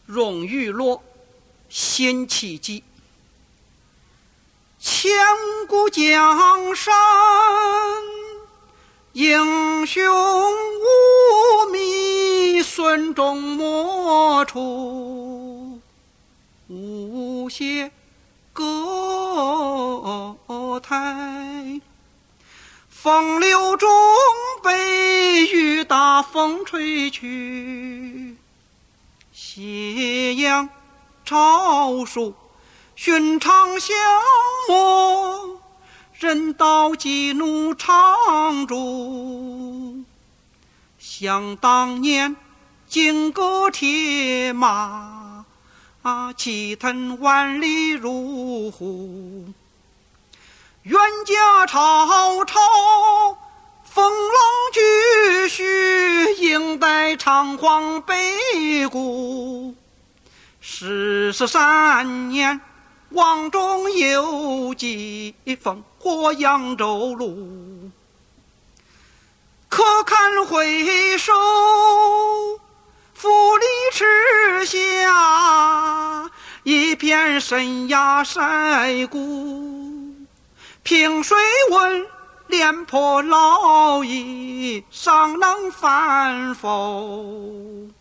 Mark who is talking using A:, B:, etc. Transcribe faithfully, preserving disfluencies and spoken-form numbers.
A: 荣玉落，辛弃疾。千古江山，英雄无觅孙仲莫处，无邪歌台。风流中被雨打风吹去，夕阳照树寻常相默，人道激怒长驻。想当年金戈铁马，气腾万里如虎。冤家吵吵，风浪巨须，应待长荒北谷。十十三年，望中有疾风过扬州路。可看回首，负离池下，一片深崖晒骨。凭水问，廉颇老矣，尚能反否？